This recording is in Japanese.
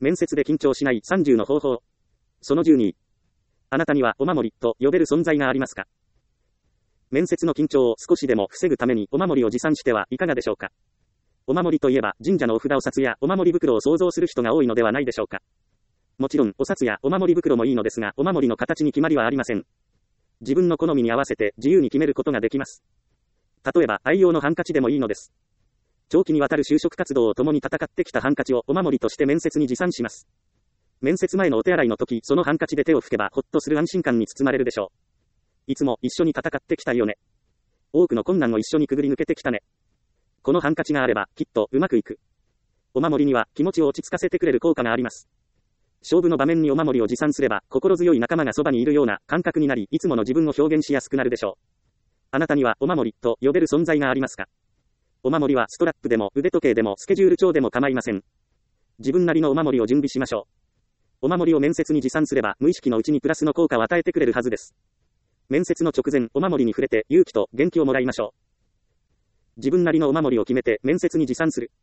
面接で緊張しない30の方法。その12。あなたにはお守りと呼べる存在がありますか？面接の緊張を少しでも防ぐためにお守りを持参してはいかがでしょうか？お守りといえば神社のお札お札やお守り袋を想像する人が多いのではないでしょうか。もちろんお札やお守り袋もいいのですが、お守りの形に決まりはありません。自分の好みに合わせて自由に決めることができます。例えば愛用のハンカチでもいいのです。長期にわたる就職活動を共に戦ってきたハンカチをお守りとして面接に持参します。面接前のお手洗いの時、そのハンカチで手を拭けばほっとする安心感に包まれるでしょう。いつも一緒に戦ってきたよね。多くの困難を一緒にくぐり抜けてきたね。このハンカチがあればきっとうまくいく。お守りには気持ちを落ち着かせてくれる効果があります。勝負の場面にお守りを持参すれば心強い仲間がそばにいるような感覚になり、いつもの自分を表現しやすくなるでしょう。あなたにはお守りと呼べる存在がありますか？お守りはストラップでも腕時計でもスケジュール帳でも構いません。自分なりのお守りを準備しましょう。お守りを面接に持参すれば無意識のうちにプラスの効果を与えてくれるはずです。面接の直前、お守りに触れて勇気と元気をもらいましょう。自分なりのお守りを決めて面接に持参する。